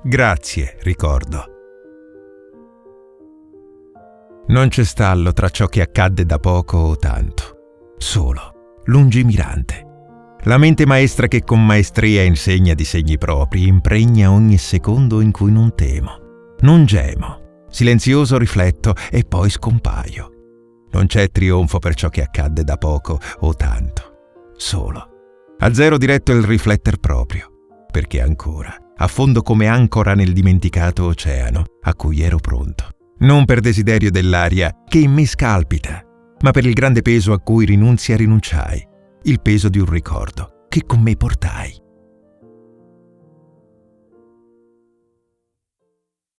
Grazie, ricordo. Non c'è stallo tra ciò che accadde da poco o tanto, solo, lungimirante. La mente maestra che con maestria insegna di segni propri impregna ogni secondo in cui non temo, non gemo, silenzioso rifletto e poi scompaio. Non c'è trionfo per ciò che accadde da poco o tanto, solo. A zero diretto il rifletter proprio, perché ancora affondo come ancora nel dimenticato oceano a cui ero pronto. Non per desiderio dell'aria che in me scalpita, ma per il grande peso a cui rinunciai, il peso di un ricordo che con me portai.